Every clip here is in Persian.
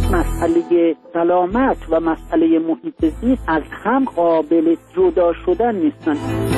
مسئله سلامت و مسئله محیط زیست از هم قابل جدا شدن نیستن.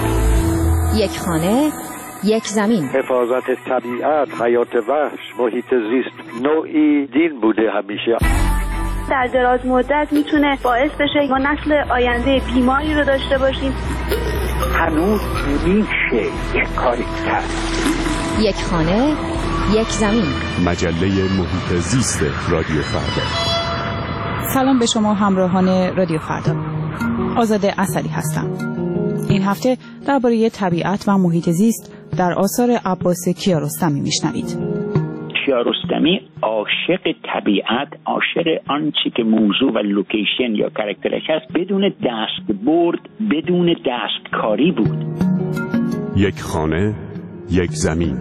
یک خانه، یک زمین. حفاظت طبیعت، حیات وحش، محیط زیست نوعی دین بوده همیشه. در دراز مدت میتونه باعث بشه ما نسل آینده بیماری رو داشته باشیم. هنوز میشه یک کاری کرد. یک خانه، یک زمین. مجله محیط زیست رادیو فردا. سلام به شما همراهان رادیو فردا. آزاده اصلی هستم. این هفته درباره طبیعت و محیط زیست در آثار عباس کیارستمی میشنوید. کیارستمی عاشق طبیعت، عاشق آنچه که موضوع و لوکیشن یا کاراکترش هست بدون دستبرد، بدون دستکاری بود. یک خانه، یک زمین.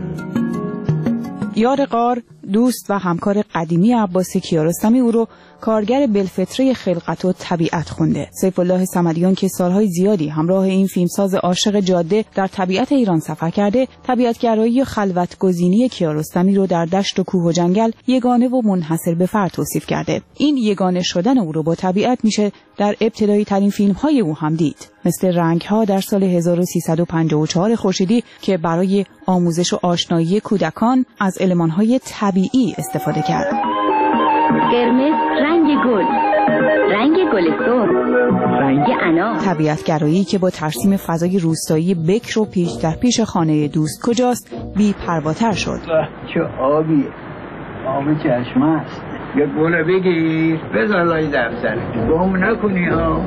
یار غار، دوست و همکار قدیمی عباس کیارستمی او رو کارگر بالفطره خلقت و طبیعت خونده. سیف الله صمدیان که سالهای زیادی همراه این فیلمساز عاشق جاده در طبیعت ایران سفر کرده، طبیعتگرایی و خلوتگزینی کیارستمی رو در دشت و کوه و جنگل یگانه و منحصر به فرد توصیف کرده. این یگانه شدن او رو با طبیعت میشه در ابتدایی ترین فیلم‌های او هم دید، مثل رنگ‌ها در سال 1354 خورشیدی که برای آموزش و آشنایی کودکان از المان‌های طبیعی استفاده کرد. قرمز رنگ گل، رنگ گل سرخ، رنگ انار. طبیعتگرایی که با ترسیم فضای روستایی بکر و پیش در پیش خانه دوست کجاست بی پرواتر شد. چه آبی، آب چشمه است. یه گل بگیر بذار لای دفتر گم نکنی ها.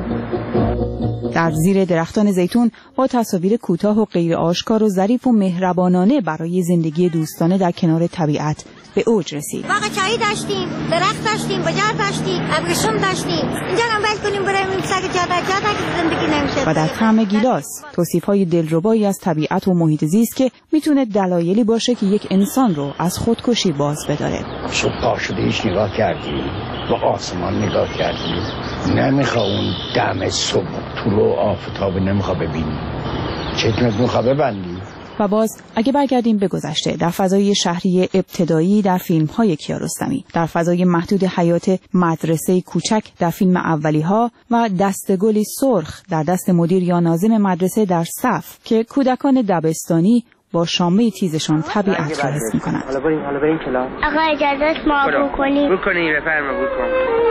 در زیر درختان زیتون با تصاویر کوتاه و غیر آشکار و ظریف و مهربانانه برای زندگی دوستانه در کنار طبیعت به اوج رسید. واقعی داشتیم، درخت داشتیم، بجار داشتیم، ابریشم داشتیم. اینجا هم ول کنیم بریم سر جاده که زندگی نمیشه. و در طعم گیلاس توصیف‌های دلربایی از طبیعت و محیط زیست که میتونه دلایلی باشه که یک انسان رو از خودکشی باز بداره. صبح پا شده هیچ نگاه کردی؟ با آسمان نگاه کردی؟ نمیخوا اون دم صبح طلوع آفتاب نمیخوا ببینی؟ چشمت میخوا ببندی؟ و باز اگه برگردیم به گذشته، در فضای شهری ابتدایی در فیلم‌های کیارستمی، در فضای محدود حیات مدرسه کوچک در فیلم اولی‌ها و دستگلی سرخ در دست مدیر یا ناظم مدرسه در صف که کودکان دبستانی با شامه تیزشان طبیعت را حس می‌کنند. حالا بریم کلاس. آقا اجازه است ما بکنیم بفرما بکن.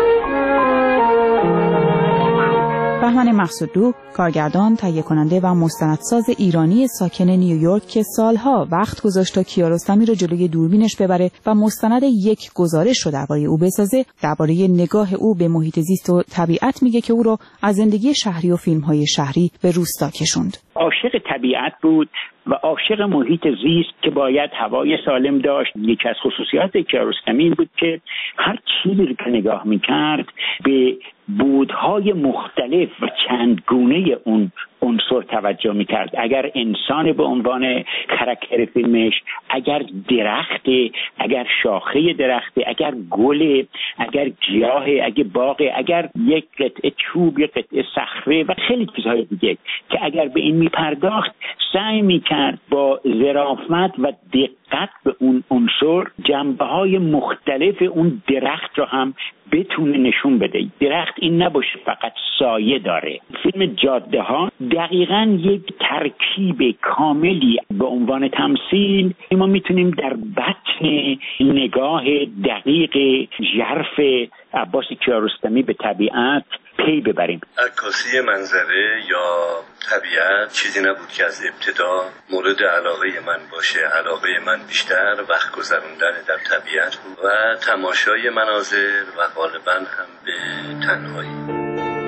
بهمن مقصودلو، کارگردان، تهیه کننده و مستندساز ایرانی ساکن نیویورک که سالها وقت گذاشت تا کیارستمی رو جلوی دوربینش ببره و مستند یک گزارش رو درباره او بسازه، درباره نگاه او به محیط زیست و طبیعت میگه که او رو از زندگی شهری و فیلم‌های شهری به روستا کشوند. عاشق طبیعت بود و عاشق محیط زیست که باید هوای سالم داشت. یکی از خصوصیات کیارستمی بود که هر چیزی رو که نگاه میکرد به بودهای مختلف و چندگونه اون عنصر توجه میکرد. اگر انسان به عنوان کاراکتر فیلمش، اگر درخت، اگر شاخه درخت، اگر گل، اگر گیاه، اگر باغ، اگر یک قطعه چوب، یک قطعه صخره و خیلی چیزهای دیگه که اگر به این میپرداخت سعی میکرد با ظرافت و دقت به اون عنصر جنبه‌های مختلف اون درخت رو هم بتونه نشون بده. درخت این نباشه فقط سایه داره. فیلم جاده ها دقیقاً یک ترکیب کاملی به عنوان تمثیل ما میتونیم در بطن نگاه دقیق ژرف عباس کیارستمی به طبیعت پی ببریم. عکاسی منظره یا طبیعت چیزی نبود که از ابتدا مورد علاقه من باشه. علاقه من بیشتر وقت گذروندن در طبیعت بود و تماشای مناظر و غالبا هم به تنهایی.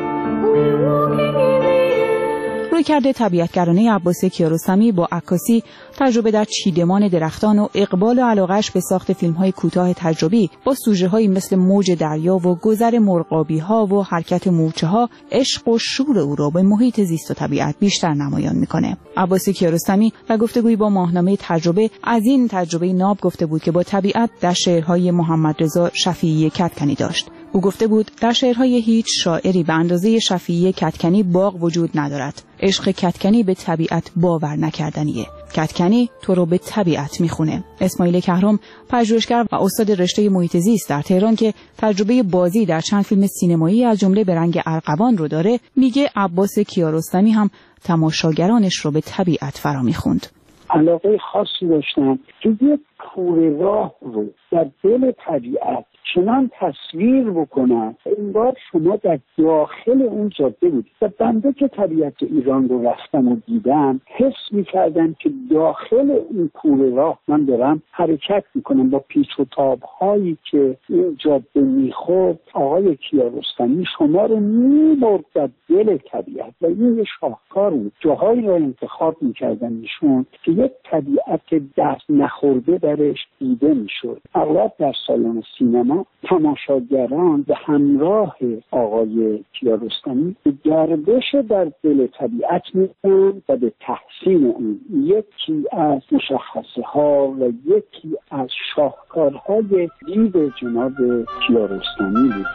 رویکرد طبیعتگرانه عباس کیارستمی با عکاسی، تجربه در چیدمان درختان و اقبال و علاقه‌اش به ساخت فیلم‌های کوتاه تجربی با سوژه‌هایی مثل موج دریا و گذر مرغابی‌ها و حرکت مورچه‌ها، عشق و شور او را به محیط زیست و طبیعت بیشتر نمایان می‌کنه. عباس کیارستمی در گفتگویی با ماهنامه تجربه از این تجربه ناب گفته بود که با طبیعت در شعرهای محمدرضا شفیعی کدکنی داشت. او گفته بود در شعرهای هیچ شاعری به اندازه شفیعی کدکنی باغ وجود ندارد. عشق کدکنی به طبیعت باور نکردنیه. کدکنی تو رو به طبیعت میخونه. اسماعیل کهرم پژوهشگر و استاد رشته محیط زیست در تهران که تجربه بازی در چند فیلم سینمایی از جمله به رنگ ارغوان رو داره، میگه عباس کیارستمی هم تماشاگرانش رو به طبیعت فرا میخوند. علاقه خاصی داشتن که یک کوره راه رو در دل طبیعت چنان تصویر بکنن انگار شما در داخل اون جاده بود. و بنده که طبیعت ایران رو رفتم و دیدم حس می‌کردم که داخل این کوره راه من دارم حرکت میکنم با پیچ و تاب‌هایی که این جاده میخورد. آقای کیارستمی شما رو میبرد در دل طبیعت و این یه شاهکار بود. جاهایی رو انتخاب میکردن ایشون که یک طبیعت دست نخورده درش دیده میشد. اغلب در سالن سینما تماشاگران به همراه آقای کیارستمی به گردش در دل طبیعت می‌رفتند و به تحسین اون. یکی از مشخصه ها و یکی از شاهکارهای دید جناب کیارستمی بود.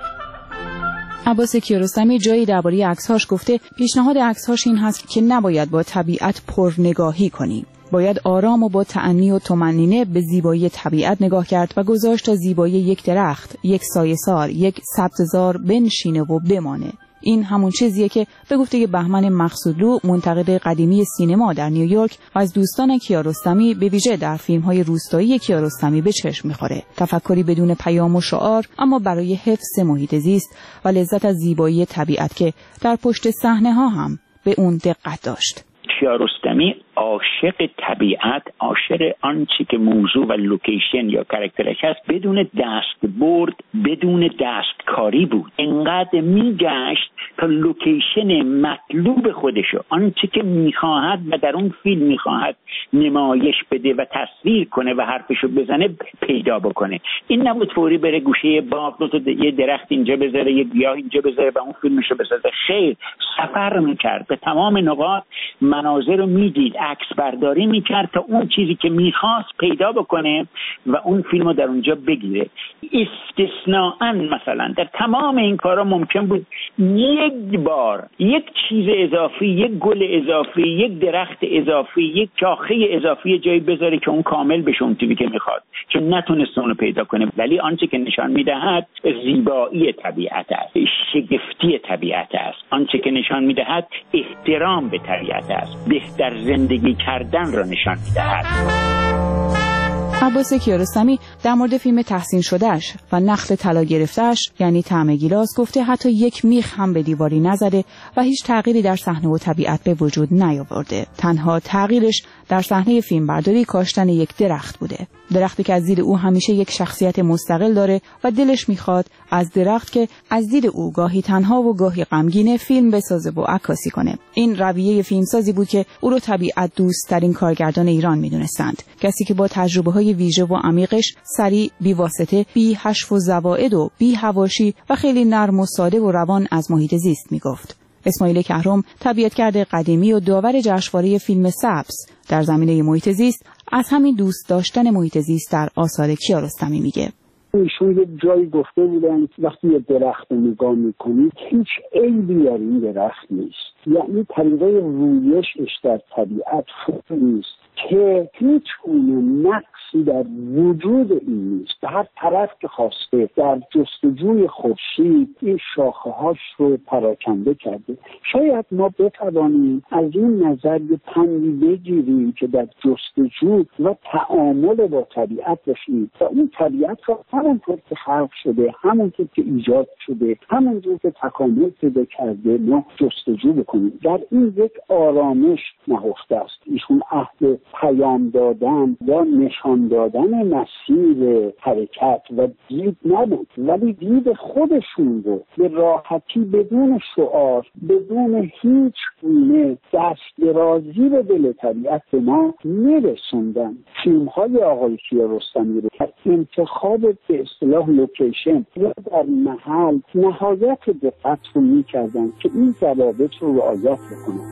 عباس کیارستمی جایی درباره عکس‌هاش گفته پیشنهاد عکس‌هاش این هست که نباید با طبیعت پرنگاهی کنیم. باید آرام و با تأنی و طمأنینه به زیبایی طبیعت نگاه کرد و گذاشت تا زیبایی یک درخت، یک سایه‌سار، یک سبززار بنشینه و بمانه. این همون چیزیه که به گفته بهمن مقصودلو، منتقد قدیمی سینما در نیویورک، از دوستان کیارستمی به ویژه در فیلم‌های روستایی کیارستمی به چشم می‌خوره. تفکری بدون پیام و شعار، اما برای حفظ محیط زیست و لذت از زیبایی طبیعت که در پشت صحنه‌ها هم به اون دقت داشت. کیارستمی عاشق طبیعت، عاشق آنچه که موضوع و لوکیشن یا کاراکترش هست بدون دستبرد، بدون دستکاری بود. انقدر میگشت تا لوکیشن مطلوب خودشو، آنچه که میخواهد و در اون فیلم میخواهد نمایش بده و تصویر کنه و حرفشو بزنه پیدا بکنه. این نبود فوری بره گوشه باغ رو یه درخت اینجا بذاره، یه گیاه اینجا بذاره و اون فیلمشو بسازه. خیر، سفر میکرد، به تمام نقاط مناظر رو میدید، عکس برداری میکرد تا اون چیزی که میخواست پیدا بکنه و اون فیلم رو در اونجا بگیره. استثناءً مثلا در تمام این کارا ممکن بود یک بار یک چیز اضافی، یک گل اضافی، یک درخت اضافی، یک شاخه اضافی جایی بذاره که اون کامل بشه اون چیزی که میخواد، که نتونست اونو پیدا کنه. ولی آنچه که نشان میدهد زیبایی طبیعت است، شگفتی طبیعت است. آنچه که نشان میدهد احترام به طبیعت است، بهتر زندگی کردن را نشان میدهد. عباس کیارستمی در مورد فیلم تحسین شدهش و نخل طلا گرفتهش یعنی طعم گیلاس گفته حتی یک میخ هم به دیواری نزده و هیچ تغییری در صحنه و طبیعت به وجود نیاورده. تنها تغییرش در صحنه فیلمبرداری کاشتن یک درخت بوده. درختی که از دید او همیشه یک شخصیت مستقل داره و دلش میخواد از درخت که از دید او گاهی تنها و گاهی غمگینه فیلم بسازه و عکاسی کنه. این رویه فیلمسازی بود که او رو طبیعت دوست ترین کارگردان ایران میدونستند. کسی که با تجربه‌های ویژه و عمیقش سریع، بی واسطه، بی حشو و زوائد و بی حواشی و خیلی نرم و ساده و روان از محیط زیست میگفت. اسماعیل کهرم، طبیعتگرد قدیمی و داور جشنواره فیلم سبز در زمینه محیط زیست، از همین دوست داشتن محیط زیست در آثار کیارستمی میگه. ایشون یه جایی گفته بودن وقتی یه درخت رو نگاه میکنید هیچ عیبی در این درخت نیست، یعنی طریقه رویشش در طبیعت خوب نیست که هیچ گونه نقصی در وجود این نیست. به هر طرف که خواسته در جستجوی خورشید این شاخه‌هاش رو پراکنده کرده. شاید ما بتوانیم از این نظر یه پندی بگیریم که در جستجو و تعامل با طبیعت باشیم و اون طبیعت را همونطور که خلق شده، همونطور که ایجاد شده، همونطور که تکامل پیدا کرده ما جستجو بکنیم. در این یک آرامش نهفته است. ایشون عهد پیام دادن یا نشان دادن مسیر حرکت و دید نبود، ولی دید خودشون رو به راحتی بدون شعار، بدون هیچ گونه دستدرازی به دل طبیعت به ما میرسوندن. فیلم‌های آقای کیارستمی رو انتخاب به اصطلاح لوکیشن یا در محل نهایت دقت رو میکردن که این ضوابط رو رعایت بکنن.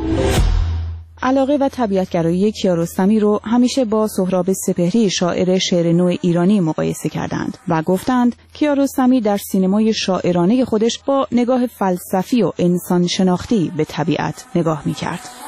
علاقه و طبیعتگرایی کیارستمی رو همیشه با سهراب سپهری شاعر شعر نو ایرانی مقایسه کردند و گفتند کیارستمی در سینمای شاعرانه خودش با نگاه فلسفی و انسان شناختی به طبیعت نگاه می‌کرد.